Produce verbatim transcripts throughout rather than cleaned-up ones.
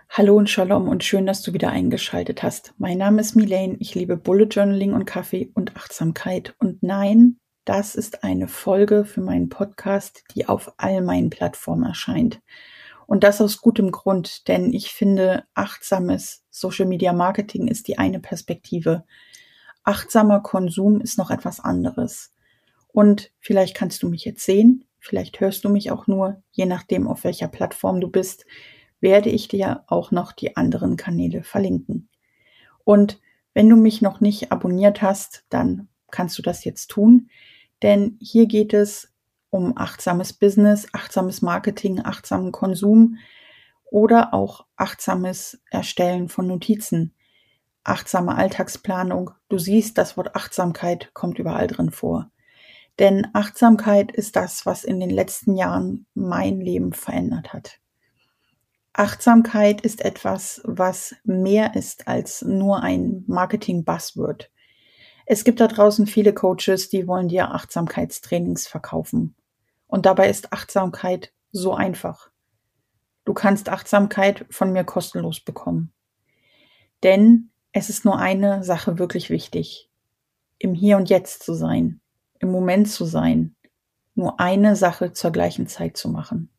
Hallo und Shalom und schön, dass du wieder eingeschaltet hast. Mein Name ist Milane, ich liebe Bullet Journaling und Kaffee und Achtsamkeit. Und nein, das ist eine Folge für meinen Podcast, die auf all meinen Plattformen erscheint. Und das aus gutem Grund, denn ich finde, achtsames Social Media Marketing ist die eine Perspektive. Achtsamer Konsum ist noch etwas anderes. Und vielleicht kannst du mich jetzt sehen, vielleicht hörst du mich auch nur, je nachdem, auf welcher Plattform du bist, werde ich dir auch noch die anderen Kanäle verlinken. Und wenn du mich noch nicht abonniert hast, dann kannst du das jetzt tun, denn hier geht es um achtsames Business, achtsames Marketing, achtsamen Konsum oder auch achtsames Erstellen von Notizen, achtsame Alltagsplanung. Du siehst, das Wort Achtsamkeit kommt überall drin vor. Denn Achtsamkeit ist das, was in den letzten Jahren mein Leben verändert hat. Achtsamkeit ist etwas, was mehr ist als nur ein Marketing-Buzzword. Es gibt da draußen viele Coaches, die wollen dir Achtsamkeitstrainings verkaufen. Und dabei ist Achtsamkeit so einfach. Du kannst Achtsamkeit von mir kostenlos bekommen. Denn es ist nur eine Sache wirklich wichtig. Im Hier und Jetzt zu sein, im Moment zu sein, nur eine Sache zur gleichen Zeit zu machen.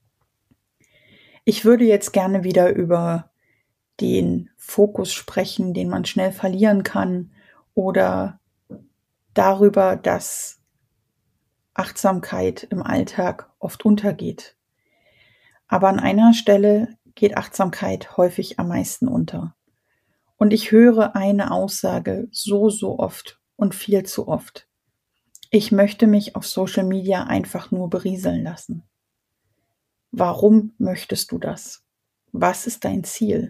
Ich würde jetzt gerne wieder über den Fokus sprechen, den man schnell verlieren kann, oder darüber, dass Achtsamkeit im Alltag oft untergeht. Aber an einer Stelle geht Achtsamkeit häufig am meisten unter. Und ich höre eine Aussage so, so oft und viel zu oft. Ich möchte mich auf Social Media einfach nur berieseln lassen. Warum möchtest du das? Was ist dein Ziel?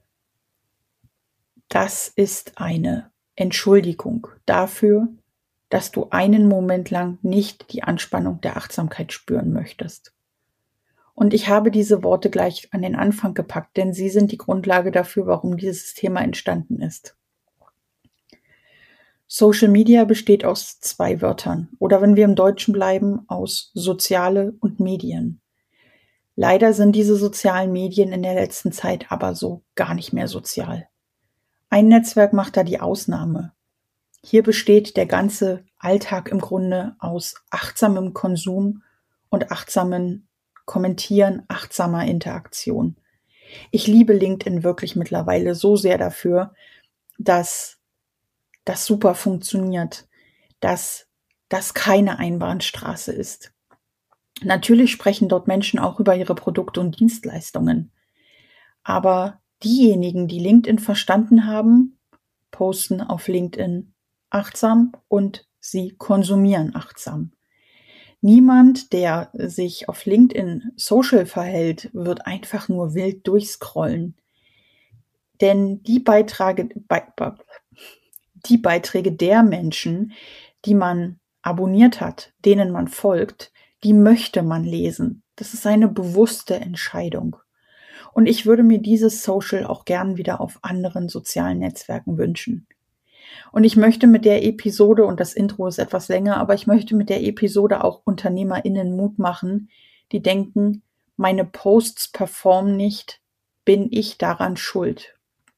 Das ist eine Entschuldigung dafür, dass du einen Moment lang nicht die Anspannung der Achtsamkeit spüren möchtest. Und ich habe diese Worte gleich an den Anfang gepackt, denn sie sind die Grundlage dafür, warum dieses Thema entstanden ist. Social Media besteht aus zwei Wörtern oder, wenn wir im Deutschen bleiben, aus Soziale und Medien. Leider sind diese sozialen Medien in der letzten Zeit aber so gar nicht mehr sozial. Ein Netzwerk macht da die Ausnahme. Hier besteht der ganze Alltag im Grunde aus achtsamem Konsum und achtsamen Kommentieren, achtsamer Interaktion. Ich liebe LinkedIn wirklich mittlerweile so sehr dafür, dass das super funktioniert, dass das keine Einbahnstraße ist. Natürlich sprechen dort Menschen auch über ihre Produkte und Dienstleistungen. Aber diejenigen, die LinkedIn verstanden haben, posten auf LinkedIn achtsam und sie konsumieren achtsam. Niemand, der sich auf LinkedIn social verhält, wird einfach nur wild durchscrollen. Denn die Beiträge, die Beiträge der Menschen, die man abonniert hat, denen man folgt, die möchte man lesen. Das ist eine bewusste Entscheidung. Und ich würde mir dieses Social auch gern wieder auf anderen sozialen Netzwerken wünschen. Und ich möchte mit der Episode, und das Intro ist etwas länger, aber ich möchte mit der Episode auch UnternehmerInnen Mut machen, die denken, meine Posts performen nicht, bin ich daran schuld?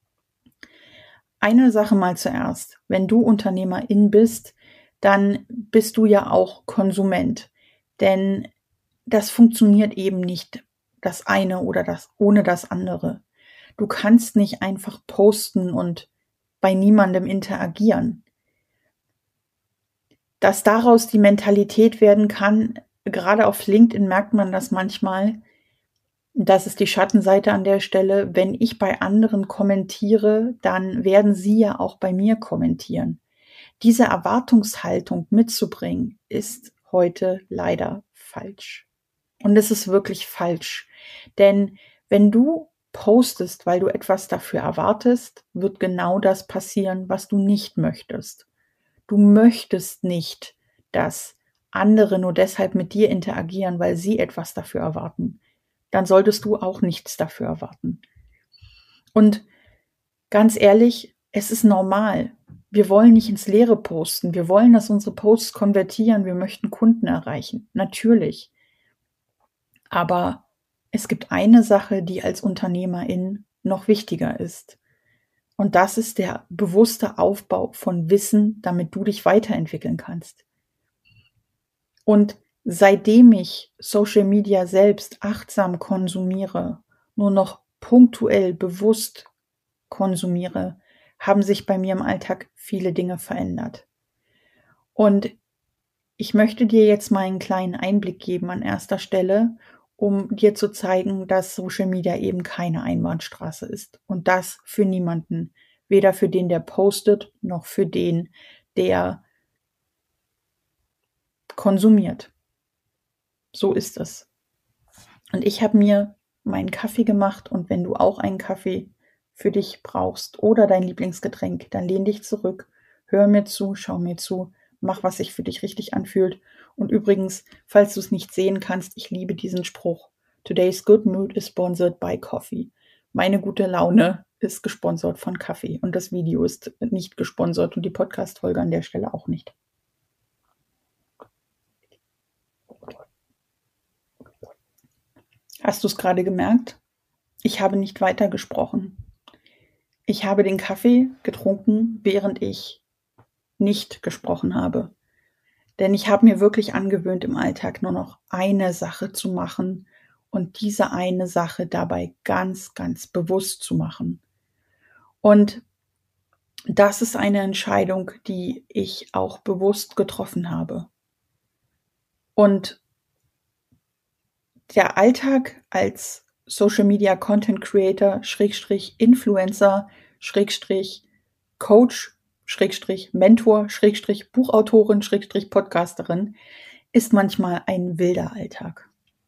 Eine Sache mal zuerst. Wenn du Unternehmerin bist, dann bist du ja auch Konsument. Denn das funktioniert eben nicht, das eine oder das ohne das andere. Du kannst nicht einfach posten und bei niemandem interagieren. Dass daraus die Mentalität werden kann, gerade auf LinkedIn merkt man das manchmal, das ist die Schattenseite an der Stelle, wenn ich bei anderen kommentiere, dann werden sie ja auch bei mir kommentieren. Diese Erwartungshaltung mitzubringen, ist heute leider falsch. Und es ist wirklich falsch. Denn wenn du postest, weil du etwas dafür erwartest, wird genau das passieren, was du nicht möchtest. Du möchtest nicht, dass andere nur deshalb mit dir interagieren, weil sie etwas dafür erwarten. Dann solltest du auch nichts dafür erwarten. Und ganz ehrlich, es ist normal. Wir wollen nicht ins Leere posten. Wir wollen, dass unsere Posts konvertieren. Wir möchten Kunden erreichen. Natürlich. Aber es gibt eine Sache, die als Unternehmerin noch wichtiger ist. Und das ist der bewusste Aufbau von Wissen, damit du dich weiterentwickeln kannst. Und seitdem ich Social Media selbst achtsam konsumiere, nur noch punktuell bewusst konsumiere, haben sich bei mir im Alltag viele Dinge verändert. Und ich möchte dir jetzt mal einen kleinen Einblick geben an erster Stelle, um dir zu zeigen, dass Social Media eben keine Einbahnstraße ist. Und das für niemanden. Weder für den, der postet, noch für den, der konsumiert. So ist es. Und ich habe mir meinen Kaffee gemacht, und wenn du auch einen Kaffee für dich brauchst oder dein Lieblingsgetränk, dann lehn dich zurück, hör mir zu, schau mir zu, mach, was sich für dich richtig anfühlt. Und übrigens, falls du es nicht sehen kannst, ich liebe diesen Spruch. Today's good mood is sponsored by coffee. Meine gute Laune ist gesponsert von Kaffee, und das Video ist nicht gesponsert und die Podcast-Folge an der Stelle auch nicht. Hast du es gerade gemerkt? Ich habe nicht weitergesprochen. Ich habe den Kaffee getrunken, während ich nicht gesprochen habe. Denn ich habe mir wirklich angewöhnt, im Alltag nur noch eine Sache zu machen und diese eine Sache dabei ganz, ganz bewusst zu machen. Und das ist eine Entscheidung, die ich auch bewusst getroffen habe. Und der Alltag als Social Media Content Creator, Schrägstrich Influencer, Schrägstrich Coach, Schrägstrich Mentor, Schrägstrich Buchautorin, Schrägstrich Podcasterin ist manchmal ein wilder Alltag.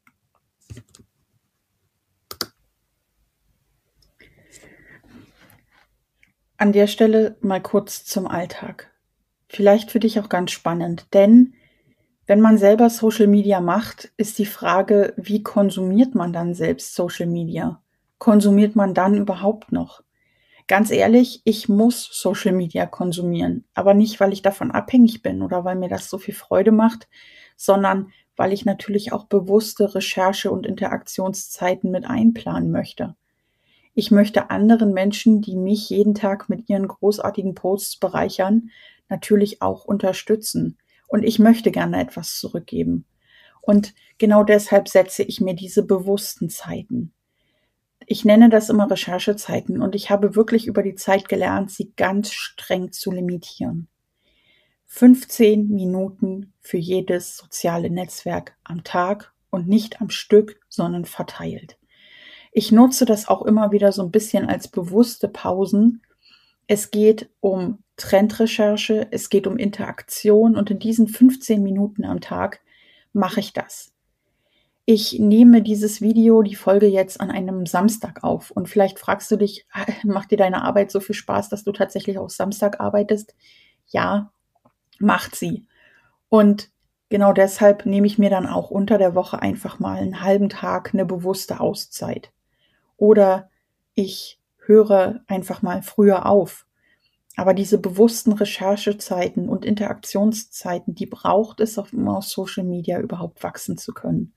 An der Stelle mal kurz zum Alltag. Vielleicht für dich auch ganz spannend, denn wenn man selber Social Media macht, ist die Frage, wie konsumiert man dann selbst Social Media? Konsumiert man dann überhaupt noch? Ganz ehrlich, ich muss Social Media konsumieren, aber nicht, weil ich davon abhängig bin oder weil mir das so viel Freude macht, sondern weil ich natürlich auch bewusste Recherche- und Interaktionszeiten mit einplanen möchte. Ich möchte anderen Menschen, die mich jeden Tag mit ihren großartigen Posts bereichern, natürlich auch unterstützen. Und ich möchte gerne etwas zurückgeben. Und genau deshalb setze ich mir diese bewussten Zeiten. Ich nenne das immer Recherchezeiten, und ich habe wirklich über die Zeit gelernt, sie ganz streng zu limitieren. fünfzehn Minuten für jedes soziale Netzwerk am Tag und nicht am Stück, sondern verteilt. Ich nutze das auch immer wieder so ein bisschen als bewusste Pausen. Es geht um Trendrecherche, es geht um Interaktion, und in diesen fünfzehn Minuten am Tag mache ich das. Ich nehme dieses Video, die Folge jetzt an einem Samstag auf, und vielleicht fragst du dich, macht dir deine Arbeit so viel Spaß, dass du tatsächlich auch Samstag arbeitest? Ja, macht sie. Und genau deshalb nehme ich mir dann auch unter der Woche einfach mal einen halben Tag eine bewusste Auszeit. Oder ich höre einfach mal früher auf. Aber diese bewussten Recherchezeiten und Interaktionszeiten, die braucht es, um auf Social Media überhaupt wachsen zu können.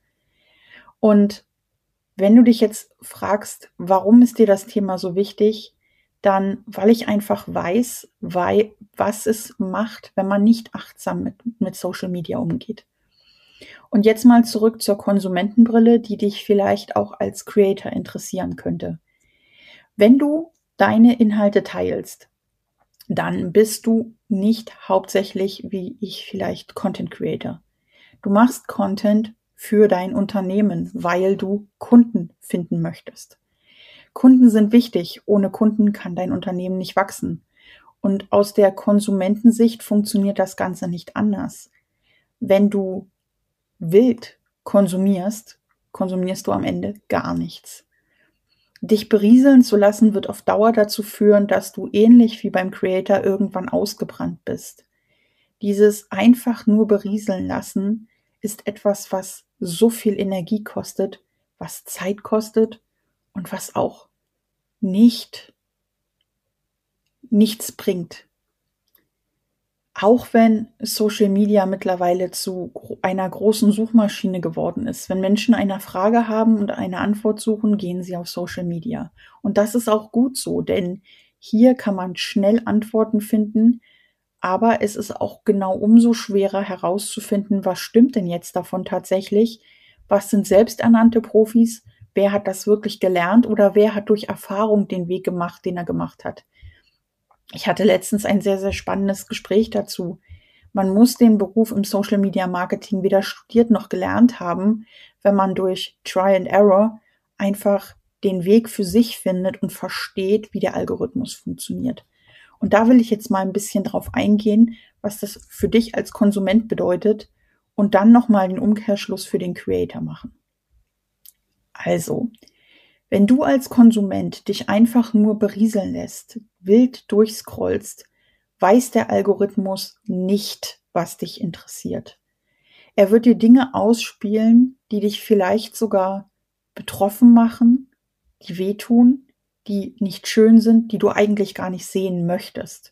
Und wenn du dich jetzt fragst, warum ist dir das Thema so wichtig, dann weil ich einfach weiß, weil, was es macht, wenn man nicht achtsam mit, mit Social Media umgeht. Und jetzt mal zurück zur Konsumentenbrille, die dich vielleicht auch als Creator interessieren könnte. Wenn du deine Inhalte teilst, dann bist du nicht hauptsächlich, wie ich vielleicht, Content Creator. Du machst Content für dein Unternehmen, weil du Kunden finden möchtest. Kunden sind wichtig. Ohne Kunden kann dein Unternehmen nicht wachsen. Und aus der Konsumentensicht funktioniert das Ganze nicht anders. Wenn du wild konsumierst, konsumierst du am Ende gar nichts. Dich berieseln zu lassen, wird auf Dauer dazu führen, dass du ähnlich wie beim Creator irgendwann ausgebrannt bist. Dieses einfach nur berieseln lassen ist etwas, was so viel Energie kostet, was Zeit kostet und was auch nicht nichts bringt. Auch wenn Social Media mittlerweile zu gro- einer großen Suchmaschine geworden ist. Wenn Menschen eine Frage haben und eine Antwort suchen, gehen sie auf Social Media. Und das ist auch gut so, denn hier kann man schnell Antworten finden, aber es ist auch genau umso schwerer herauszufinden, was stimmt denn jetzt davon tatsächlich? Was sind selbsternannte Profis? Wer hat das wirklich gelernt oder wer hat durch Erfahrung den Weg gemacht, den er gemacht hat? Ich hatte letztens ein sehr, sehr spannendes Gespräch dazu. Man muss den Beruf im Social Media Marketing weder studiert noch gelernt haben, wenn man durch Try and Error einfach den Weg für sich findet und versteht, wie der Algorithmus funktioniert. Und da will ich jetzt mal ein bisschen drauf eingehen, was das für dich als Konsument bedeutet und dann nochmal den Umkehrschluss für den Creator machen. Also, wenn du als Konsument dich einfach nur berieseln lässt, wild durchscrollst, weiß der Algorithmus nicht, was dich interessiert. Er wird dir Dinge ausspielen, die dich vielleicht sogar betroffen machen, die wehtun, die nicht schön sind, die du eigentlich gar nicht sehen möchtest.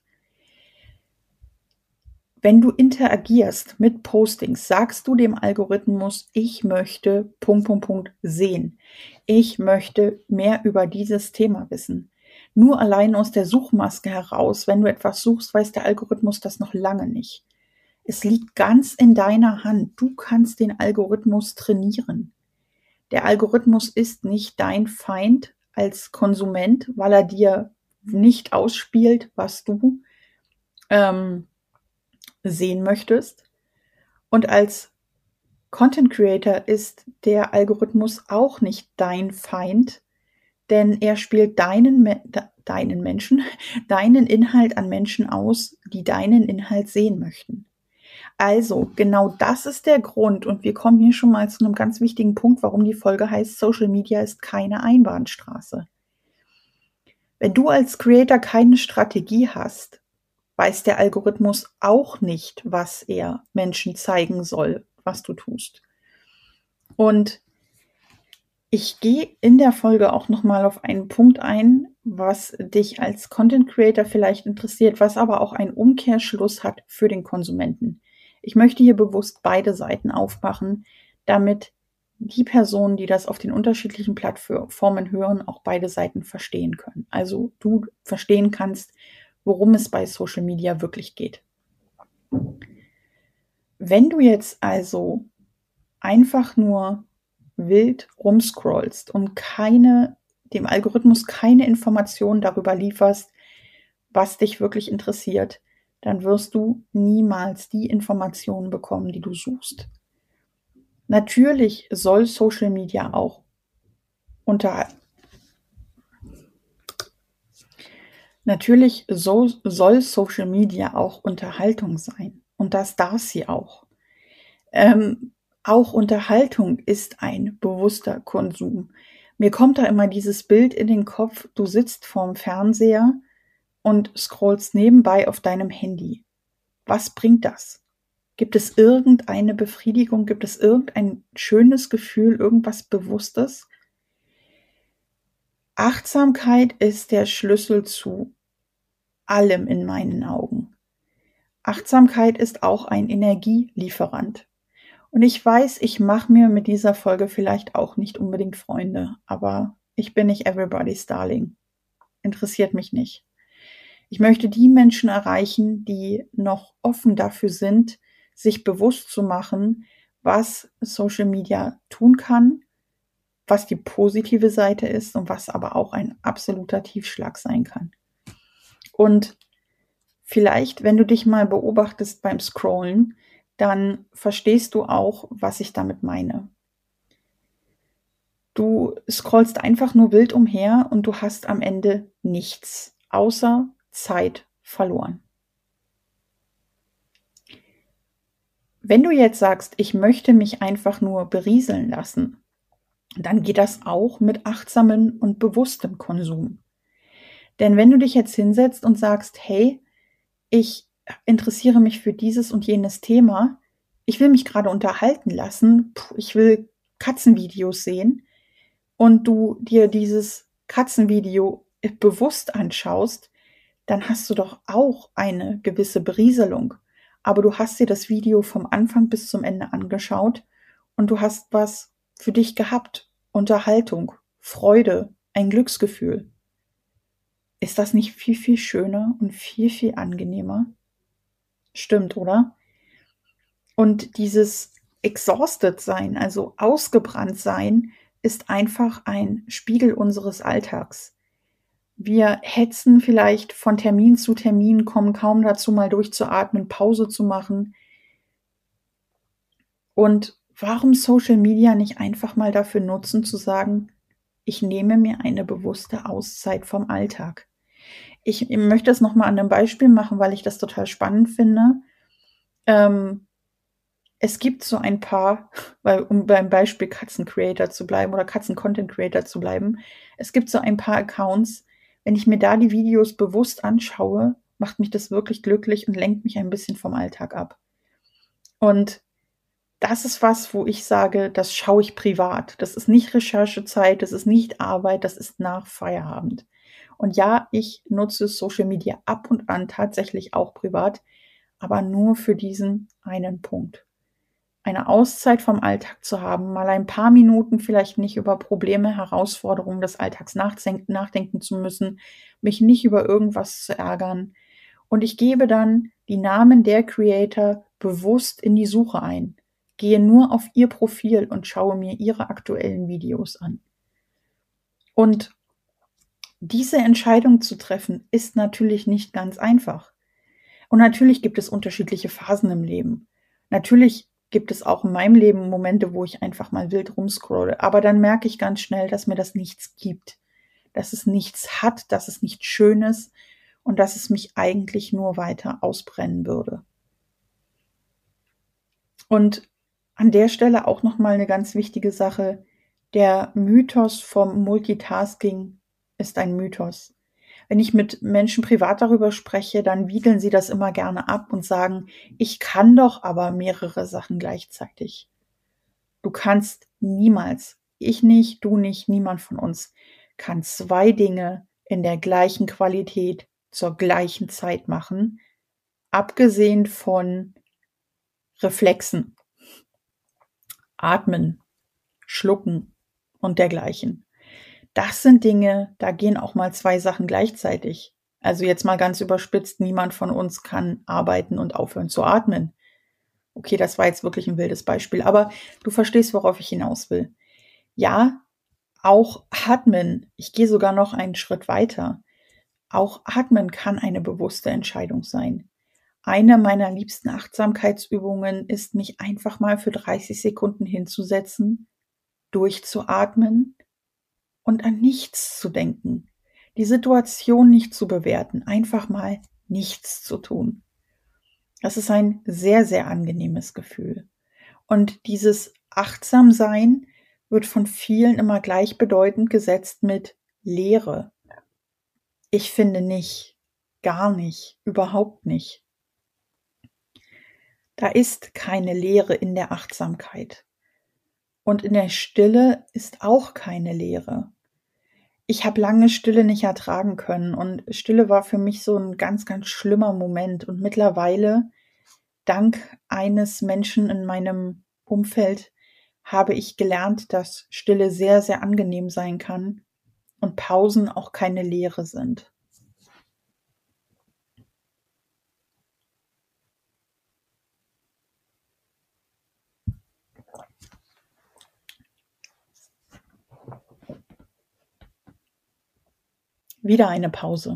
Wenn du interagierst mit Postings, sagst du dem Algorithmus, ich möchte Punkt, Punkt, Punkt sehen. Ich möchte mehr über dieses Thema wissen. Nur allein aus der Suchmaske heraus, wenn du etwas suchst, weiß der Algorithmus das noch lange nicht. Es liegt ganz in deiner Hand. Du kannst den Algorithmus trainieren. Der Algorithmus ist nicht dein Feind als Konsument, weil er dir nicht ausspielt, was du ähm, sehen möchtest. Und als Content Creator ist der Algorithmus auch nicht dein Feind, denn er spielt deinen, deinen Menschen, deinen Inhalt an Menschen aus, die deinen Inhalt sehen möchten. Also, genau das ist der Grund und wir kommen hier schon mal zu einem ganz wichtigen Punkt, warum die Folge heißt, Social Media ist keine Einbahnstraße. Wenn du als Creator keine Strategie hast, weiß der Algorithmus auch nicht, was er Menschen zeigen soll, was du tust. Und ich gehe in der Folge auch nochmal auf einen Punkt ein, was dich als Content Creator vielleicht interessiert, was aber auch einen Umkehrschluss hat für den Konsumenten. Ich möchte hier bewusst beide Seiten aufmachen, damit die Personen, die das auf den unterschiedlichen Plattformen hören, auch beide Seiten verstehen können. Also du verstehen kannst, worum es bei Social Media wirklich geht. Wenn du jetzt also einfach nur wild rumscrollst und keine, dem Algorithmus keine Informationen darüber lieferst, was dich wirklich interessiert, dann wirst du niemals die Informationen bekommen, die du suchst. Natürlich soll Social Media auch unter Natürlich so, soll Social Media auch Unterhaltung sein. Und das darf sie auch. Ähm, auch Unterhaltung ist ein bewusster Konsum. Mir kommt da immer dieses Bild in den Kopf, du sitzt vorm Fernseher und scrollst nebenbei auf deinem Handy. Was bringt das? Gibt es irgendeine Befriedigung? Gibt es irgendein schönes Gefühl, irgendwas Bewusstes? Achtsamkeit ist der Schlüssel zu allem in meinen Augen. Achtsamkeit ist auch ein Energielieferant. Und ich weiß, ich mache mir mit dieser Folge vielleicht auch nicht unbedingt Freunde, aber ich bin nicht everybody's darling. Interessiert mich nicht. Ich möchte die Menschen erreichen, die noch offen dafür sind, sich bewusst zu machen, was Social Media tun kann, was die positive Seite ist und was aber auch ein absoluter Tiefschlag sein kann. Und vielleicht, wenn du dich mal beobachtest beim Scrollen, dann verstehst du auch, was ich damit meine. Du scrollst einfach nur wild umher und du hast am Ende nichts, außer Zeit verloren. Wenn du jetzt sagst, ich möchte mich einfach nur berieseln lassen, dann geht das auch mit achtsamem und bewusstem Konsum. Denn wenn du dich jetzt hinsetzt und sagst, hey, ich interessiere mich für dieses und jenes Thema, ich will mich gerade unterhalten lassen, ich will Katzenvideos sehen und du dir dieses Katzenvideo bewusst anschaust, dann hast du doch auch eine gewisse Berieselung. aber du hast dir das Video vom Anfang bis zum Ende angeschaut und du hast was für dich gehabt. Unterhaltung, Freude, ein Glücksgefühl. Ist das nicht viel, viel schöner und viel, viel angenehmer? Stimmt, oder? Und dieses exhausted sein, also ausgebrannt sein, ist einfach ein Spiegel unseres Alltags. Wir hetzen vielleicht von Termin zu Termin, kommen kaum dazu, mal durchzuatmen, Pause zu machen. Und warum Social Media nicht einfach mal dafür nutzen, zu sagen, ich nehme mir eine bewusste Auszeit vom Alltag. Ich möchte es nochmal an einem Beispiel machen, weil ich das total spannend finde. Ähm, es gibt so ein paar, weil, um beim Beispiel Katzen-Creator zu bleiben oder Katzen-Content-Creator zu bleiben, es gibt so ein paar Accounts, wenn ich mir da die Videos bewusst anschaue, macht mich das wirklich glücklich und lenkt mich ein bisschen vom Alltag ab. Und das ist was, wo ich sage, das schaue ich privat. Das ist nicht Recherchezeit, das ist nicht Arbeit, das ist nach Feierabend. Und ja, ich nutze Social Media ab und an tatsächlich auch privat, aber nur für diesen einen Punkt. Eine Auszeit vom Alltag zu haben, mal ein paar Minuten vielleicht nicht über Probleme, Herausforderungen des Alltags nachdenken, nachdenken zu müssen, mich nicht über irgendwas zu ärgern. Und ich gebe dann die Namen der Creator bewusst in die Suche ein, gehe nur auf ihr Profil und schaue mir ihre aktuellen Videos an. Und diese Entscheidung zu treffen, ist natürlich nicht ganz einfach. Und natürlich gibt es unterschiedliche Phasen im Leben. Natürlich gibt es auch in meinem Leben Momente, wo ich einfach mal wild rumscrolle. Aber dann merke ich ganz schnell, dass mir das nichts gibt. Dass es nichts hat, dass es nichts Schönes und dass es mich eigentlich nur weiter ausbrennen würde. Und an der Stelle auch nochmal eine ganz wichtige Sache. Der Mythos vom Multitasking ist ein Mythos. Wenn ich mit Menschen privat darüber spreche, dann wiegeln sie das immer gerne ab und sagen, ich kann doch aber mehrere Sachen gleichzeitig. Du kannst niemals, ich nicht, du nicht, niemand von uns, kann zwei Dinge in der gleichen Qualität zur gleichen Zeit machen, abgesehen von Reflexen, Atmen, Schlucken und dergleichen. Das sind Dinge, da gehen auch mal zwei Sachen gleichzeitig. Also jetzt mal ganz überspitzt, niemand von uns kann arbeiten und aufhören zu atmen. Okay, das war jetzt wirklich ein wildes Beispiel, aber du verstehst, worauf ich hinaus will. Ja, auch Atmen, ich gehe sogar noch einen Schritt weiter. Auch Atmen kann eine bewusste Entscheidung sein. Eine meiner liebsten Achtsamkeitsübungen ist, mich einfach mal für dreißig Sekunden hinzusetzen, durchzuatmen und an nichts zu denken, die Situation nicht zu bewerten, einfach mal nichts zu tun. Das ist ein sehr, sehr angenehmes Gefühl. Und dieses Achtsamsein wird von vielen immer gleichbedeutend gesetzt mit Leere. Ich finde nicht, gar nicht, überhaupt nicht. Da ist keine Leere in der Achtsamkeit. Und in der Stille ist auch keine Leere. Ich habe lange Stille nicht ertragen können und Stille war für mich so ein ganz, ganz schlimmer Moment. Und mittlerweile, dank eines Menschen in meinem Umfeld, habe ich gelernt, dass Stille sehr, sehr angenehm sein kann und Pausen auch keine Leere sind. Wieder eine Pause.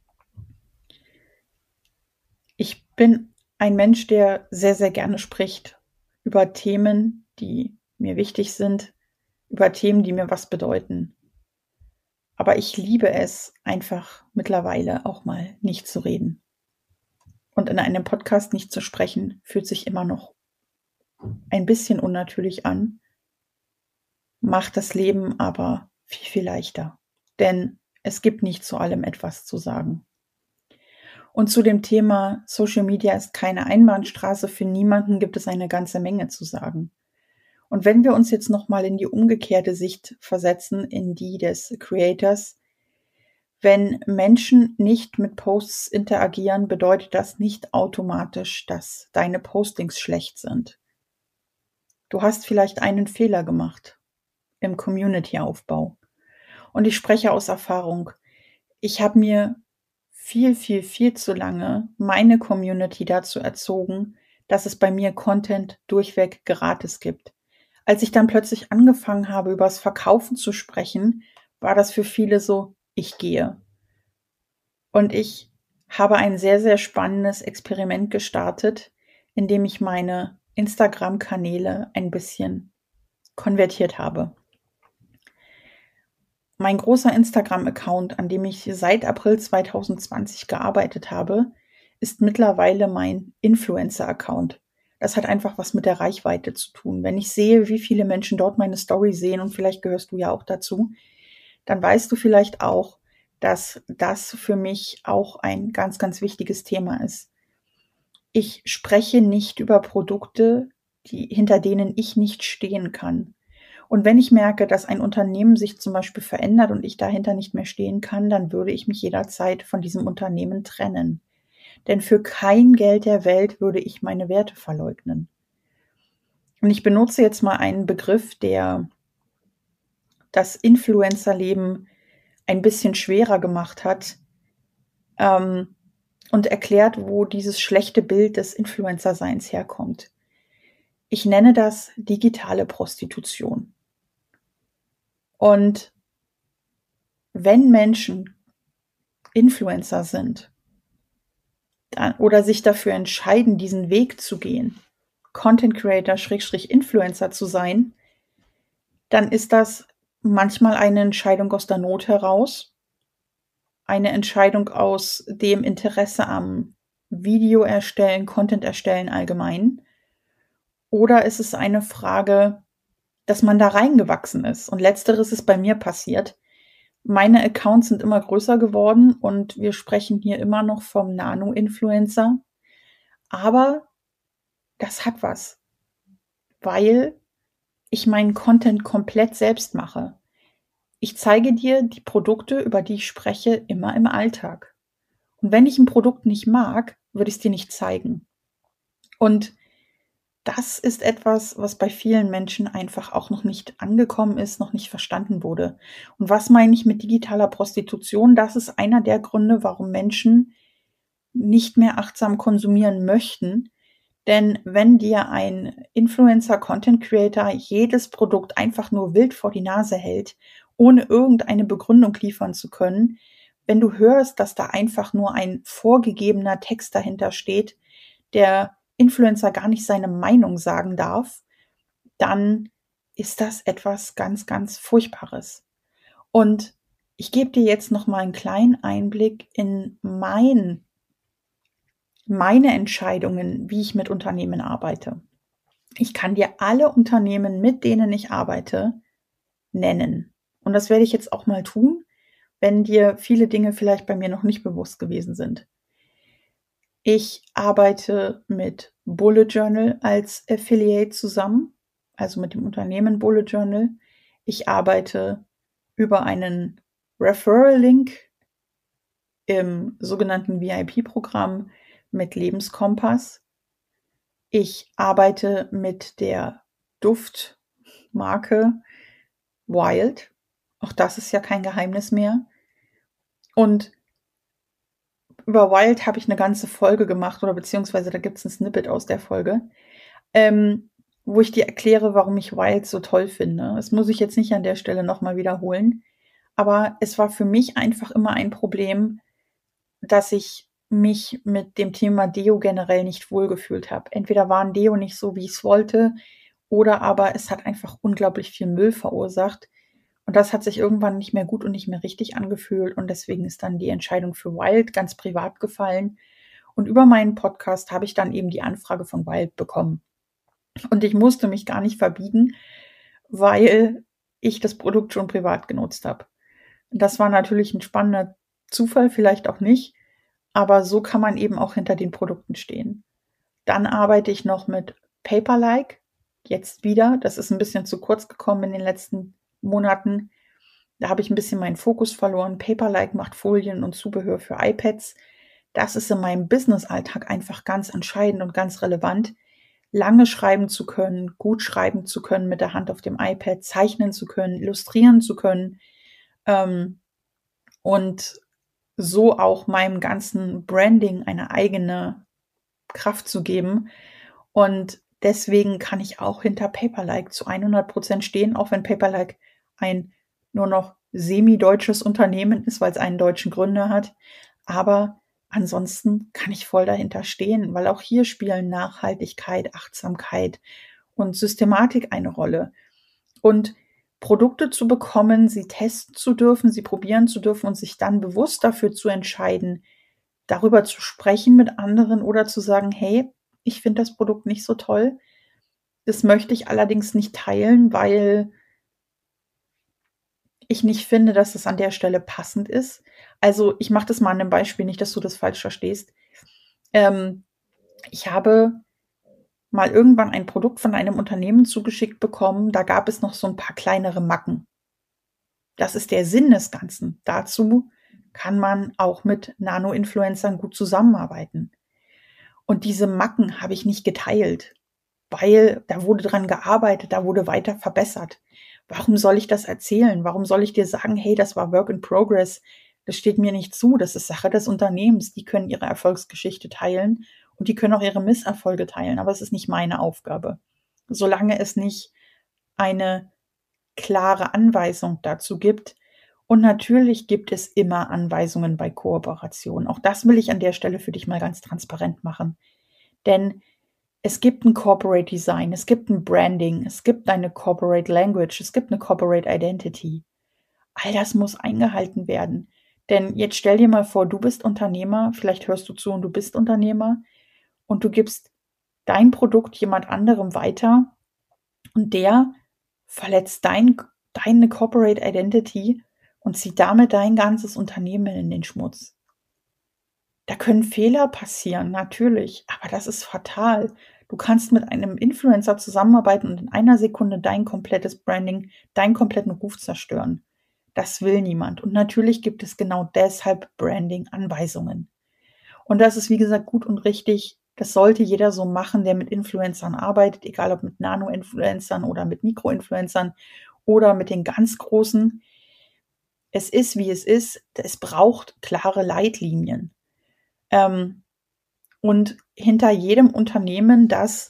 Ich bin ein Mensch, der sehr, sehr gerne spricht über Themen, die mir wichtig sind, über Themen, die mir was bedeuten. Aber ich liebe es einfach mittlerweile auch mal nicht zu reden. Und in einem Podcast nicht zu sprechen, fühlt sich immer noch ein bisschen unnatürlich an, macht das Leben aber viel, viel leichter. Denn es gibt nicht zu allem etwas zu sagen. Und zu dem Thema Social Media ist keine Einbahnstraße, für niemanden gibt es eine ganze Menge zu sagen. Und wenn wir uns jetzt nochmal in die umgekehrte Sicht versetzen, in die des Creators, Wenn Menschen nicht mit Posts interagieren, bedeutet das nicht automatisch, dass deine Postings schlecht sind. Du hast vielleicht einen Fehler gemacht im Community-Aufbau. Und ich spreche aus Erfahrung. Ich habe mir viel, viel, viel zu lange meine Community dazu erzogen, dass es bei mir Content durchweg gratis gibt. Als ich dann plötzlich angefangen habe, über das Verkaufen zu sprechen, war das für viele so, ich gehe. Und ich habe ein sehr, sehr spannendes Experiment gestartet, in dem ich meine Instagram-Kanäle ein bisschen konvertiert habe. Mein großer Instagram-Account, an dem ich seit April zwanzig zwanzig gearbeitet habe, ist mittlerweile mein Influencer-Account. Das hat einfach was mit der Reichweite zu tun. Wenn ich sehe, wie viele Menschen dort meine Story sehen, und vielleicht gehörst du ja auch dazu, dann weißt du vielleicht auch, dass das für mich auch ein ganz, ganz wichtiges Thema ist. Ich spreche nicht über Produkte, die, hinter denen ich nicht stehen kann. Und wenn ich merke, dass ein Unternehmen sich zum Beispiel verändert und ich dahinter nicht mehr stehen kann, dann würde ich mich jederzeit von diesem Unternehmen trennen. Denn für kein Geld der Welt würde ich meine Werte verleugnen. Und ich benutze jetzt mal einen Begriff, der das Influencer-Leben ein bisschen schwerer gemacht hat, ähm, und erklärt, wo dieses schlechte Bild des Influencer-Seins herkommt. Ich nenne das digitale Prostitution. Und wenn Menschen Influencer sind dann, oder sich dafür entscheiden, diesen Weg zu gehen, Content Creator Schrägstrich Influencer zu sein, dann ist das manchmal eine Entscheidung aus der Not heraus, eine Entscheidung aus dem Interesse am Video erstellen, Content erstellen allgemein, oder ist es eine Frage, dass man da reingewachsen ist. Und letzteres ist bei mir passiert. Meine Accounts sind immer größer geworden und wir sprechen hier immer noch vom Nano-Influencer. Aber das hat was, weil ich meinen Content komplett selbst mache. Ich zeige dir die Produkte, über die ich spreche, immer im Alltag. Und wenn ich ein Produkt nicht mag, würde ich es dir nicht zeigen. Und das ist etwas, was bei vielen Menschen einfach auch noch nicht angekommen ist, noch nicht verstanden wurde. Und was meine ich mit digitaler Prostitution? Das ist einer der Gründe, warum Menschen nicht mehr achtsam konsumieren möchten. Denn wenn dir ein Influencer, Content Creator jedes Produkt einfach nur wild vor die Nase hält, ohne irgendeine Begründung liefern zu können, wenn du hörst, dass da einfach nur ein vorgegebener Text dahinter steht, der Influencer gar nicht seine Meinung sagen darf, dann ist das etwas ganz, ganz Furchtbares. Und ich gebe dir jetzt noch mal einen kleinen Einblick in mein, meine Entscheidungen, wie ich mit Unternehmen arbeite. Ich kann dir alle Unternehmen, mit denen ich arbeite, nennen. Und das werde ich jetzt auch mal tun, wenn dir viele Dinge vielleicht bei mir noch nicht bewusst gewesen sind. Ich arbeite mit Bullet Journal als Affiliate zusammen, also mit dem Unternehmen Bullet Journal. Ich arbeite über einen Referral-Link im sogenannten V I P-Programm mit Lebenskompass. Ich arbeite mit der Duftmarke Wild. Auch das ist ja kein Geheimnis mehr. Und über Wild habe ich eine ganze Folge gemacht, oder beziehungsweise da gibt es ein Snippet aus der Folge, ähm, wo ich dir erkläre, warum ich Wild so toll finde. Das muss ich jetzt nicht an der Stelle nochmal wiederholen. Aber es war für mich einfach immer ein Problem, dass ich mich mit dem Thema Deo generell nicht wohlgefühlt habe. Entweder waren Deo nicht so, wie ich es wollte, oder aber es hat einfach unglaublich viel Müll verursacht. Und das hat sich irgendwann nicht mehr gut und nicht mehr richtig angefühlt. Und deswegen ist dann die Entscheidung für Wild ganz privat gefallen. Und über meinen Podcast habe ich dann eben die Anfrage von Wild bekommen. Und ich musste mich gar nicht verbiegen, weil ich das Produkt schon privat genutzt habe. Das war natürlich ein spannender Zufall, vielleicht auch nicht. Aber so kann man eben auch hinter den Produkten stehen. Dann arbeite ich noch mit Paperlike. Jetzt wieder. Das ist ein bisschen zu kurz gekommen in den letzten Monaten. Da habe ich ein bisschen meinen Fokus verloren. Paperlike macht Folien und Zubehör für iPads. Das ist in meinem Business-Alltag einfach ganz entscheidend und ganz relevant, lange schreiben zu können, gut schreiben zu können mit der Hand auf dem iPad, zeichnen zu können, illustrieren zu können, ähm, und so auch meinem ganzen Branding eine eigene Kraft zu geben. Und deswegen kann ich auch hinter Paperlike zu hundert Prozent stehen, auch wenn Paperlike ein nur noch semi-deutsches Unternehmen ist, weil es einen deutschen Gründer hat. Aber ansonsten kann ich voll dahinter stehen, weil auch hier spielen Nachhaltigkeit, Achtsamkeit und Systematik eine Rolle. Und Produkte zu bekommen, sie testen zu dürfen, sie probieren zu dürfen und sich dann bewusst dafür zu entscheiden, darüber zu sprechen mit anderen oder zu sagen, hey, ich finde das Produkt nicht so toll. Das möchte ich allerdings nicht teilen, weil ich nicht finde, dass es an der Stelle passend ist. Also ich mache das mal an einem Beispiel, nicht, dass du das falsch verstehst. Ähm, ich habe mal irgendwann ein Produkt von einem Unternehmen zugeschickt bekommen, da gab es noch so ein paar kleinere Macken. Das ist der Sinn des Ganzen. Dazu kann man auch mit Nano-Influencern gut zusammenarbeiten. Und diese Macken habe ich nicht geteilt, weil da wurde dran gearbeitet, da wurde weiter verbessert. Warum soll ich das erzählen? Warum soll ich dir sagen, hey, das war Work in Progress? Das steht mir nicht zu. Das ist Sache des Unternehmens. Die können ihre Erfolgsgeschichte teilen und die können auch ihre Misserfolge teilen. Aber es ist nicht meine Aufgabe. Solange es nicht eine klare Anweisung dazu gibt. Und natürlich gibt es immer Anweisungen bei Kooperation. Auch das will ich an der Stelle für dich mal ganz transparent machen. Denn es gibt ein Corporate Design, es gibt ein Branding, es gibt eine Corporate Language, es gibt eine Corporate Identity. All das muss eingehalten werden. Denn jetzt stell dir mal vor, du bist Unternehmer, vielleicht hörst du zu und du bist Unternehmer und du gibst dein Produkt jemand anderem weiter und der verletzt dein, deine Corporate Identity und zieht damit dein ganzes Unternehmen in den Schmutz. Da können Fehler passieren, natürlich, aber das ist fatal. Du kannst mit einem Influencer zusammenarbeiten und in einer Sekunde dein komplettes Branding, deinen kompletten Ruf zerstören. Das will niemand. Und natürlich gibt es genau deshalb Branding-Anweisungen. Und das ist, wie gesagt, gut und richtig. Das sollte jeder so machen, der mit Influencern arbeitet, egal ob mit Nano-Influencern oder mit Mikro-Influencern oder mit den ganz Großen. Es ist, wie es ist. Es braucht klare Leitlinien. Ähm, und hinter jedem Unternehmen, das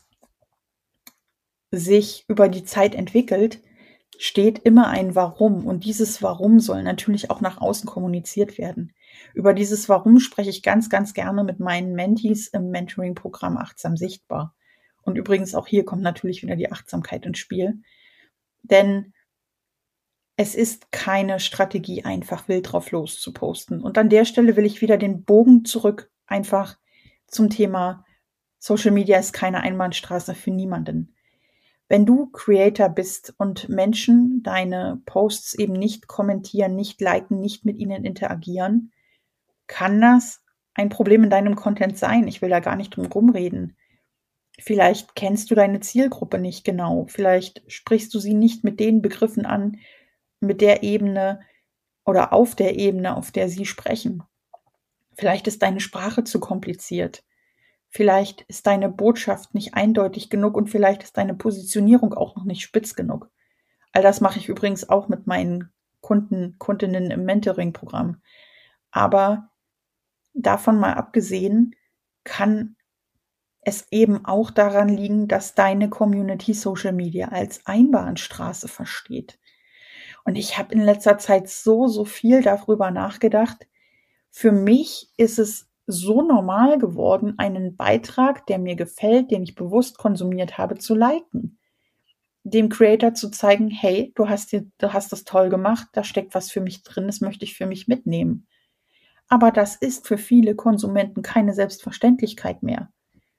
sich über die Zeit entwickelt, steht immer ein Warum. Und dieses Warum soll natürlich auch nach außen kommuniziert werden. Über dieses Warum spreche ich ganz, ganz gerne mit meinen Mentees im Mentoring-Programm Achtsam Sichtbar. Und übrigens auch hier kommt natürlich wieder die Achtsamkeit ins Spiel. Denn es ist keine Strategie, einfach wild drauf loszuposten. Und an der Stelle will ich wieder den Bogen zurück einfach zum Thema Social Media ist keine Einbahnstraße für niemanden. Wenn du Creator bist und Menschen deine Posts eben nicht kommentieren, nicht liken, nicht mit ihnen interagieren, kann das ein Problem in deinem Content sein. Ich will da gar nicht drum rumreden. Vielleicht kennst du deine Zielgruppe nicht genau. Vielleicht sprichst du sie nicht mit den Begriffen an, mit der Ebene oder auf der Ebene, auf der sie sprechen. Vielleicht ist deine Sprache zu kompliziert. Vielleicht ist deine Botschaft nicht eindeutig genug und vielleicht ist deine Positionierung auch noch nicht spitz genug. All das mache ich übrigens auch mit meinen Kunden, Kundinnen im Mentoring-Programm. Aber davon mal abgesehen, kann es eben auch daran liegen, dass deine Community Social Media als Einbahnstraße versteht. Und ich habe in letzter Zeit so, so viel darüber nachgedacht. Für mich ist es so normal geworden, einen Beitrag, der mir gefällt, den ich bewusst konsumiert habe, zu liken. Dem Creator zu zeigen, hey, du hast, dir, du hast das toll gemacht, da steckt was für mich drin, das möchte ich für mich mitnehmen. Aber das ist für viele Konsumenten keine Selbstverständlichkeit mehr.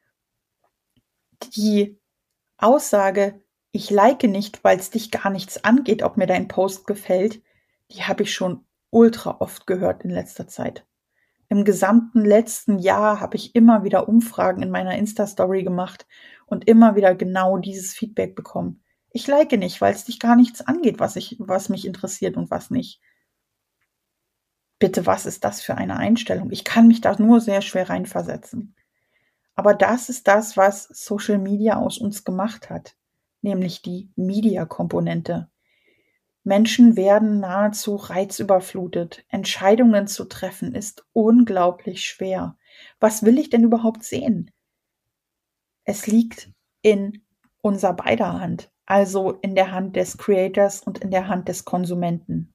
Die Aussage, ich like nicht, weil es dich gar nichts angeht, ob mir dein Post gefällt, die habe ich schon ultra oft gehört in letzter Zeit. Im gesamten letzten Jahr habe ich immer wieder Umfragen in meiner Insta-Story gemacht und immer wieder genau dieses Feedback bekommen. Ich like nicht, weil es dich gar nichts angeht, was ich, was mich interessiert und was nicht. Bitte, was ist das für eine Einstellung? Ich kann mich da nur sehr schwer reinversetzen. Aber das ist das, was Social Media aus uns gemacht hat, nämlich die Media-Komponente. Menschen werden nahezu reizüberflutet. Entscheidungen zu treffen ist unglaublich schwer. Was will ich denn überhaupt sehen? Es liegt in unser beider Hand, also in der Hand des Creators und in der Hand des Konsumenten.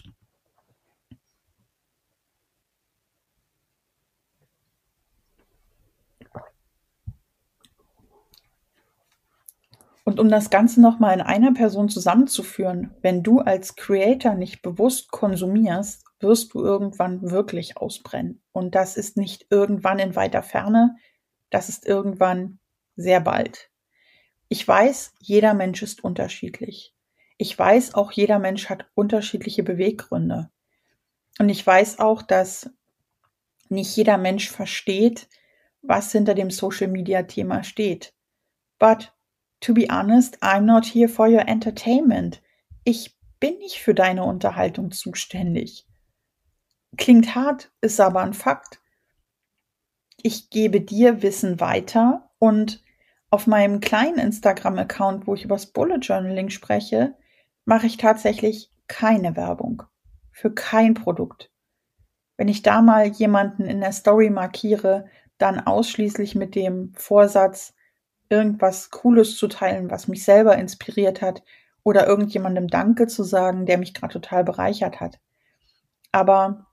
Und um das Ganze nochmal in einer Person zusammenzuführen, wenn du als Creator nicht bewusst konsumierst, wirst du irgendwann wirklich ausbrennen. Und das ist nicht irgendwann in weiter Ferne, das ist irgendwann sehr bald. Ich weiß, jeder Mensch ist unterschiedlich. Ich weiß auch, jeder Mensch hat unterschiedliche Beweggründe. Und ich weiß auch, dass nicht jeder Mensch versteht, was hinter dem Social-Media-Thema steht. But to be honest, I'm not here for your entertainment. Ich bin nicht für deine Unterhaltung zuständig. Klingt hart, ist aber ein Fakt. Ich gebe dir Wissen weiter und auf meinem kleinen Instagram-Account, wo ich über das Bullet Journaling spreche, mache ich tatsächlich keine Werbung für kein Produkt. Wenn ich da mal jemanden in der Story markiere, dann ausschließlich mit dem Vorsatz, irgendwas Cooles zu teilen, was mich selber inspiriert hat oder irgendjemandem Danke zu sagen, der mich gerade total bereichert hat. Aber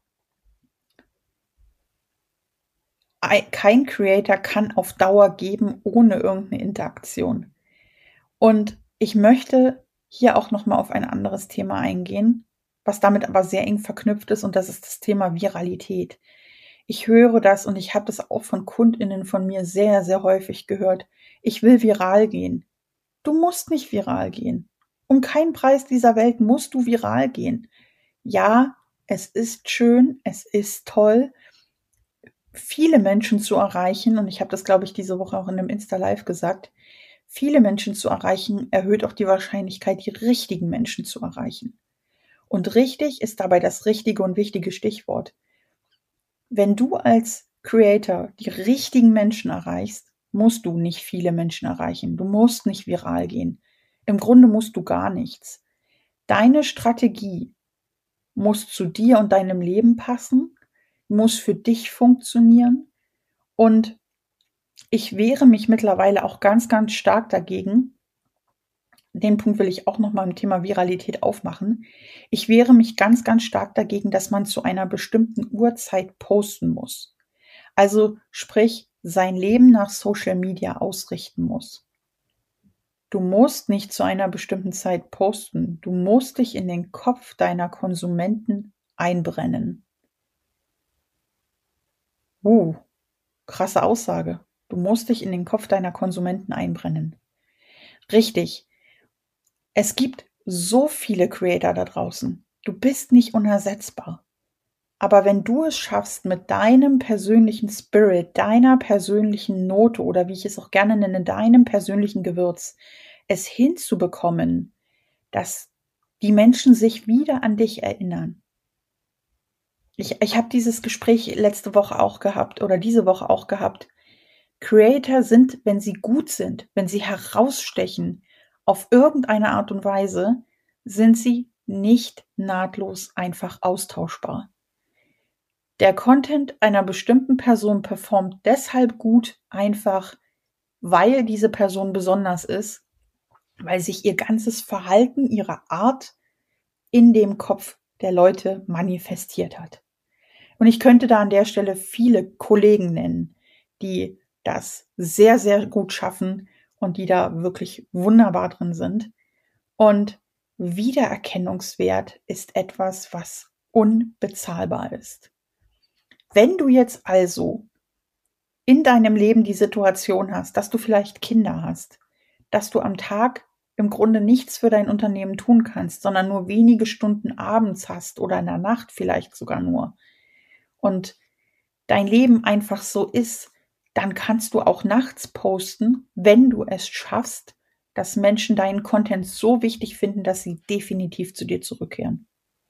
kein Creator kann auf Dauer geben ohne irgendeine Interaktion. Und ich möchte hier auch nochmal auf ein anderes Thema eingehen, was damit aber sehr eng verknüpft ist, und das ist das Thema Viralität. Ich höre das und ich habe das auch von KundInnen von mir sehr, sehr häufig gehört. Ich will viral gehen. Du musst nicht viral gehen. Um keinen Preis dieser Welt musst du viral gehen. Ja, es ist schön, es ist toll, viele Menschen zu erreichen, und ich habe das, glaube ich, diese Woche auch in einem Insta-Live gesagt, viele Menschen zu erreichen, erhöht auch die Wahrscheinlichkeit, die richtigen Menschen zu erreichen. Und richtig ist dabei das richtige und wichtige Stichwort. Wenn du als Creator die richtigen Menschen erreichst, musst du nicht viele Menschen erreichen. Du musst nicht viral gehen. Im Grunde musst du gar nichts. Deine Strategie muss zu dir und deinem Leben passen, muss für dich funktionieren. Und ich wehre mich mittlerweile auch ganz, ganz stark dagegen. Den Punkt will ich auch nochmal im Thema Viralität aufmachen. Ich wehre mich ganz, ganz stark dagegen, dass man zu einer bestimmten Uhrzeit posten muss. Also sprich, sein Leben nach Social Media ausrichten muss. Du musst nicht zu einer bestimmten Zeit posten. Du musst dich in den Kopf deiner Konsumenten einbrennen. Uh, krasse Aussage. Du musst dich in den Kopf deiner Konsumenten einbrennen. Richtig. Es gibt so viele Creator da draußen. Du bist nicht unersetzbar. Aber wenn du es schaffst, mit deinem persönlichen Spirit, deiner persönlichen Note oder wie ich es auch gerne nenne, deinem persönlichen Gewürz, es hinzubekommen, dass die Menschen sich wieder an dich erinnern. Ich, ich habe dieses Gespräch letzte Woche auch gehabt oder diese Woche auch gehabt. Creator sind, wenn sie gut sind, wenn sie herausstechen, auf irgendeine Art und Weise, sind sie nicht nahtlos einfach austauschbar. Der Content einer bestimmten Person performt deshalb gut, einfach weil diese Person besonders ist, weil sich ihr ganzes Verhalten, ihre Art in dem Kopf der Leute manifestiert hat. Und ich könnte da an der Stelle viele Kollegen nennen, die das sehr, sehr gut schaffen und die da wirklich wunderbar drin sind. Und Wiedererkennungswert ist etwas, was unbezahlbar ist. Wenn du jetzt also in deinem Leben die Situation hast, dass du vielleicht Kinder hast, dass du am Tag im Grunde nichts für dein Unternehmen tun kannst, sondern nur wenige Stunden abends hast oder in der Nacht vielleicht sogar nur, und dein Leben einfach so ist, dann kannst du auch nachts posten, wenn du es schaffst, dass Menschen deinen Content so wichtig finden, dass sie definitiv zu dir zurückkehren.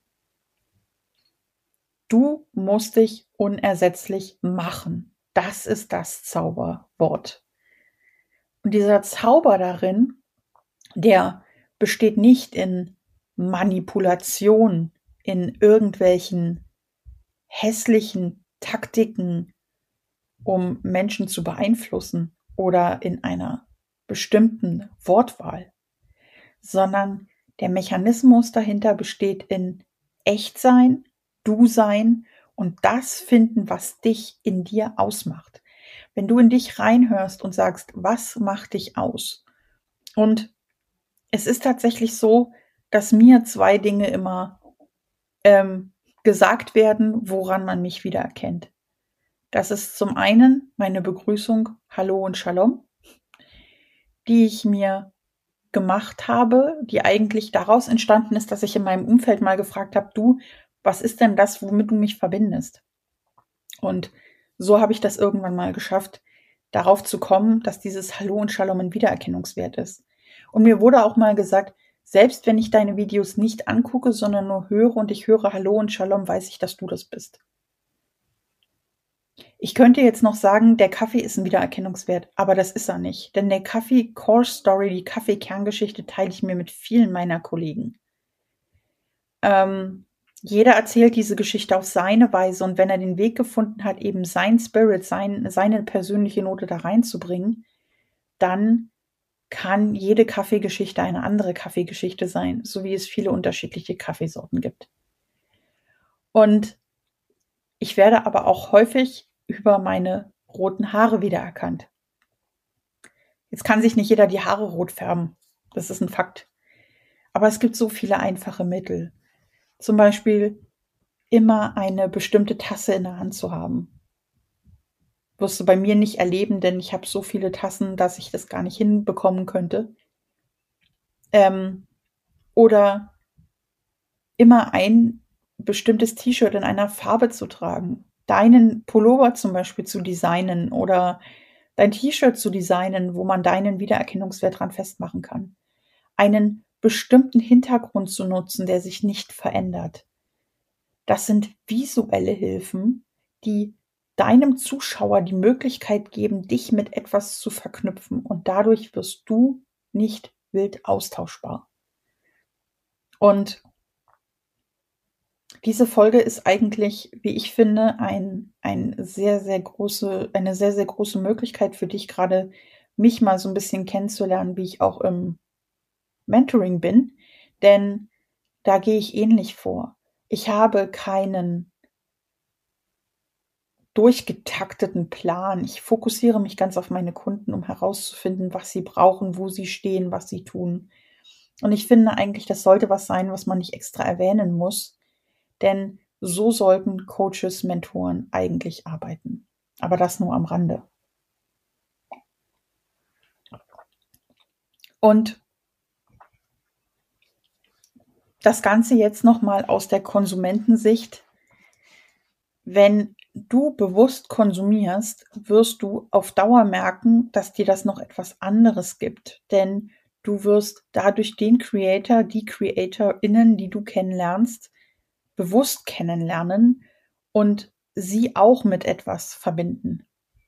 Du musst dich unersetzlich machen. Das ist das Zauberwort. Und dieser Zauber darin, der besteht nicht in Manipulation, in irgendwelchen hässlichen Taktiken, um Menschen zu beeinflussen oder in einer bestimmten Wortwahl, sondern der Mechanismus dahinter besteht in Echtsein, Du sein und das finden, was dich in dir ausmacht. Wenn du in dich reinhörst und sagst, was macht dich aus? Und es ist tatsächlich so, dass mir zwei Dinge immer ähm, gesagt werden, woran man mich wiedererkennt. Das ist zum einen meine Begrüßung Hallo und Shalom, die ich mir gemacht habe, die eigentlich daraus entstanden ist, dass ich in meinem Umfeld mal gefragt habe, du, was ist denn das, womit du mich verbindest? Und so habe ich das irgendwann mal geschafft, darauf zu kommen, dass dieses Hallo und Shalom ein Wiedererkennungswert ist. Und mir wurde auch mal gesagt, selbst wenn ich deine Videos nicht angucke, sondern nur höre und ich höre Hallo und Shalom, weiß ich, dass du das bist. Ich könnte jetzt noch sagen, der Kaffee ist ein Wiedererkennungswert, aber das ist er nicht. Denn der Kaffee-Core-Story, die Kaffee-Kerngeschichte teile ich mir mit vielen meiner Kollegen. Ähm, jeder erzählt diese Geschichte auf seine Weise und wenn er den Weg gefunden hat, eben sein Spirit, sein, seine persönliche Note da reinzubringen, dann kann jede Kaffeegeschichte eine andere Kaffeegeschichte sein, so wie es viele unterschiedliche Kaffeesorten gibt. Und ich werde aber auch häufig über meine roten Haare wiedererkannt. Jetzt kann sich nicht jeder die Haare rot färben. Das ist ein Fakt. Aber es gibt so viele einfache Mittel. Zum Beispiel immer eine bestimmte Tasse in der Hand zu haben. Wirst du bei mir nicht erleben, denn ich habe so viele Tassen, dass ich das gar nicht hinbekommen könnte. Ähm, oder immer ein bestimmtes T-Shirt in einer Farbe zu tragen. Deinen Pullover zum Beispiel zu designen oder dein T-Shirt zu designen, wo man deinen Wiedererkennungswert dran festmachen kann. Einen bestimmten Hintergrund zu nutzen, der sich nicht verändert. Das sind visuelle Hilfen, die deinem Zuschauer die Möglichkeit geben, dich mit etwas zu verknüpfen. Und dadurch wirst du nicht wild austauschbar. Und diese Folge ist eigentlich, wie ich finde, ein, ein sehr, sehr große, eine sehr, sehr große Möglichkeit für dich, gerade mich mal so ein bisschen kennenzulernen, wie ich auch im Mentoring bin. Denn da gehe ich ähnlich vor. Ich habe keinen durchgetakteten Plan. Ich fokussiere mich ganz auf meine Kunden, um herauszufinden, was sie brauchen, wo sie stehen, was sie tun. Und ich finde eigentlich, das sollte was sein, was man nicht extra erwähnen muss. Denn so sollten Coaches, Mentoren eigentlich arbeiten. Aber das nur am Rande. Und das Ganze jetzt nochmal aus der Konsumentensicht. Wenn du bewusst konsumierst, wirst du auf Dauer merken, dass dir das noch etwas anderes gibt. Denn du wirst dadurch den Creator, die CreatorInnen, die du kennenlernst, bewusst kennenlernen und sie auch mit etwas verbinden.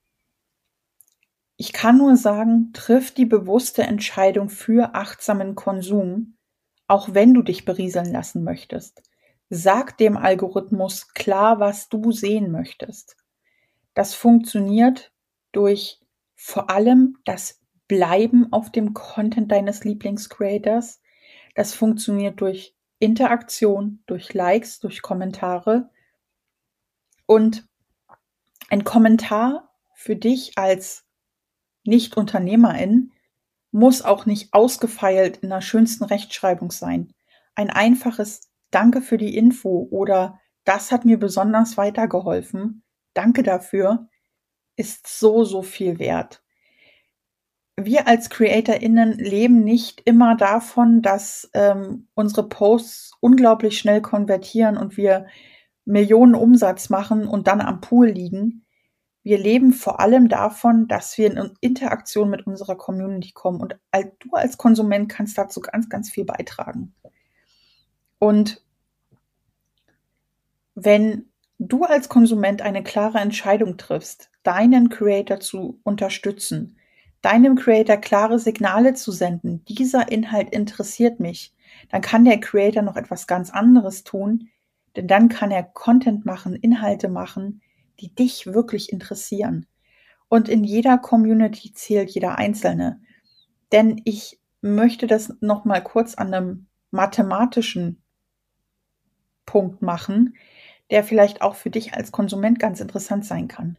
Ich kann nur sagen, triff die bewusste Entscheidung für achtsamen Konsum, auch wenn du dich berieseln lassen möchtest. Sag dem Algorithmus klar, was du sehen möchtest. Das funktioniert durch vor allem das Bleiben auf dem Content deines Lieblingscreators. Das funktioniert durch Interaktion, durch Likes, durch Kommentare. Und ein Kommentar für dich als Nicht-Unternehmerin muss auch nicht ausgefeilt in der schönsten Rechtschreibung sein. Ein einfaches Danke für die Info oder das hat mir besonders weitergeholfen. Danke dafür ist so, so viel wert. Wir als CreatorInnen leben nicht immer davon, dass ähm, unsere Posts unglaublich schnell konvertieren und wir Millionen Umsatz machen und dann am Pool liegen. wir leben vor allem davon, dass wir in Interaktion mit unserer Community kommen. Und du als Konsument kannst dazu ganz, ganz viel beitragen. Und wenn du als Konsument eine klare Entscheidung triffst, deinen Creator zu unterstützen, deinem Creator klare Signale zu senden, dieser Inhalt interessiert mich, dann kann der Creator noch etwas ganz anderes tun, denn dann kann er Content machen, Inhalte machen, die dich wirklich interessieren. Und in jeder Community zählt jeder Einzelne. Denn ich möchte das nochmal kurz an einem mathematischen Punkt machen, der vielleicht auch für dich als Konsument ganz interessant sein kann.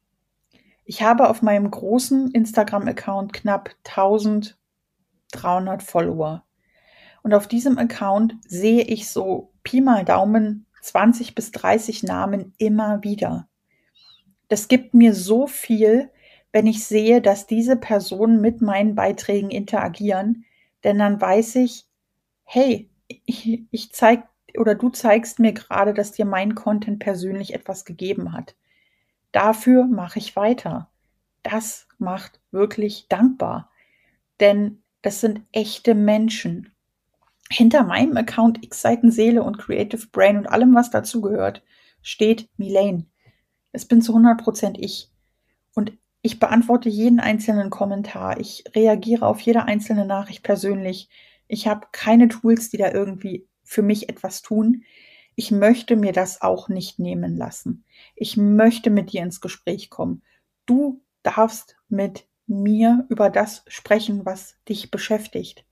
Ich habe auf meinem großen Instagram-Account knapp eintausenddreihundert Follower. Und auf diesem Account sehe ich so Pi mal Daumen zwanzig bis dreißig Namen immer wieder. Das gibt mir so viel, wenn ich sehe, dass diese Personen mit meinen Beiträgen interagieren, denn dann weiß ich, hey, ich, ich zeig oder du zeigst mir gerade, dass dir mein Content persönlich etwas gegeben hat. Dafür mache ich weiter. Das macht wirklich dankbar, denn das sind echte Menschen. Hinter meinem Account X-Seiten Seele und Creative Brain und allem, was dazugehört, steht Milane. Es bin zu hundert Prozent ich. Und ich beantworte jeden einzelnen Kommentar. Ich reagiere auf jede einzelne Nachricht persönlich. Ich habe keine Tools, die da irgendwie für mich etwas tun. Ich möchte mir das auch nicht nehmen lassen. Ich möchte mit dir ins Gespräch kommen. Du darfst mit mir über das sprechen, was dich beschäftigt.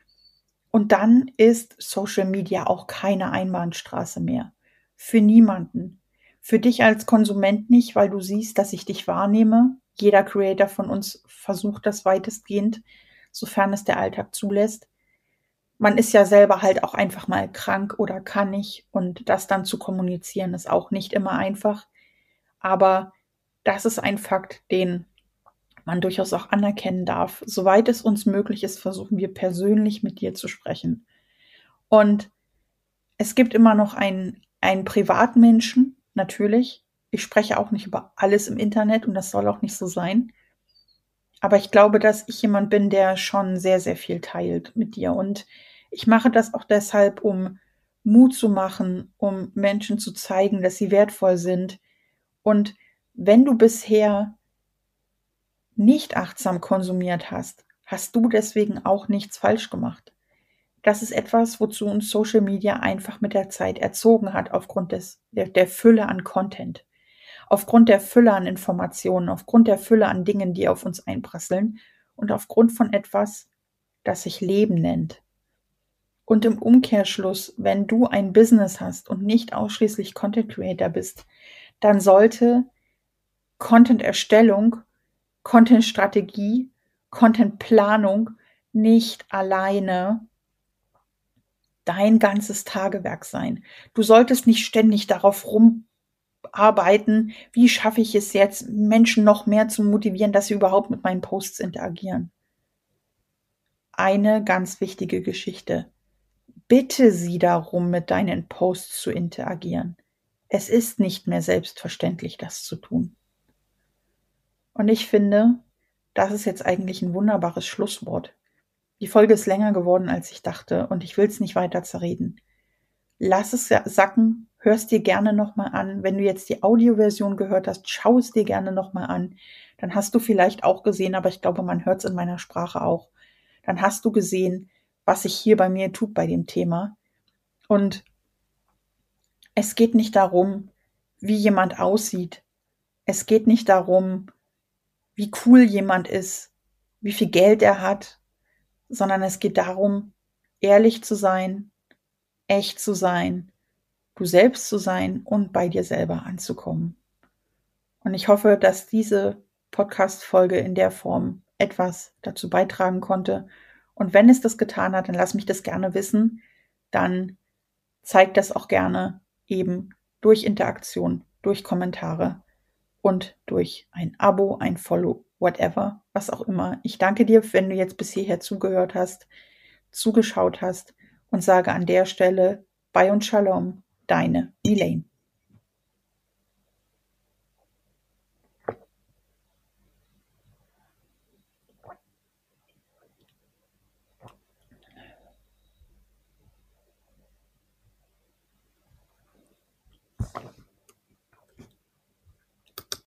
Und dann ist Social Media auch keine Einbahnstraße mehr. Für niemanden. Für dich als Konsument nicht, weil du siehst, dass ich dich wahrnehme. Jeder Creator von uns versucht das weitestgehend, sofern es der Alltag zulässt. Man ist ja selber halt auch einfach mal krank oder kann nicht. Und das dann zu kommunizieren ist auch nicht immer einfach. Aber das ist ein Fakt, den man durchaus auch anerkennen darf. Soweit es uns möglich ist, versuchen wir persönlich mit dir zu sprechen. Und es gibt immer noch einen, einen Privatmenschen, natürlich. Ich spreche auch nicht über alles im Internet und das soll auch nicht so sein. Aber ich glaube, dass ich jemand bin, der schon sehr, sehr viel teilt mit dir. Und ich mache das auch deshalb, um Mut zu machen, um Menschen zu zeigen, dass sie wertvoll sind. Und wenn du bisher nicht achtsam konsumiert hast, hast du deswegen auch nichts falsch gemacht. Das ist etwas, wozu uns Social Media einfach mit der Zeit erzogen hat, aufgrund des, der, der Fülle an Content, aufgrund der Fülle an Informationen, aufgrund der Fülle an Dingen, die auf uns einprasseln und aufgrund von etwas, das sich Leben nennt. Und im Umkehrschluss, wenn du ein Business hast und nicht ausschließlich Content Creator bist, dann sollte Content-Erstellung, Content-Strategie, Content-Planung nicht alleine dein ganzes Tagewerk sein. Du solltest nicht ständig darauf rumarbeiten, wie schaffe ich es jetzt, Menschen noch mehr zu motivieren, dass sie überhaupt mit meinen Posts interagieren. Eine ganz wichtige Geschichte. Bitte sie darum, mit deinen Posts zu interagieren. Es ist nicht mehr selbstverständlich, das zu tun. Und ich finde, das ist jetzt eigentlich ein wunderbares Schlusswort. Die Folge ist länger geworden, als ich dachte, und ich will es nicht weiter zerreden. Lass es sacken, hör es dir gerne nochmal an. Wenn du jetzt die Audioversion gehört hast, schau es dir gerne nochmal an. Dann hast du vielleicht auch gesehen, aber ich glaube, man hört es in meiner Sprache auch. Dann hast du gesehen, was sich hier bei mir tut bei dem Thema. Und es geht nicht darum, wie jemand aussieht. Es geht nicht darum, wie cool jemand ist, wie viel Geld er hat, sondern es geht darum, ehrlich zu sein, echt zu sein, du selbst zu sein und bei dir selber anzukommen. Und ich hoffe, dass diese Podcast-Folge in der Form etwas dazu beitragen konnte. Und wenn es das getan hat, dann lass mich das gerne wissen. Dann zeig das auch gerne eben durch Interaktion, durch Kommentare und durch ein Abo, ein Follow, whatever, was auch immer. Ich danke dir, wenn du jetzt bis hierher zugehört hast, zugeschaut hast und sage an der Stelle Bye und Shalom, deine Milane.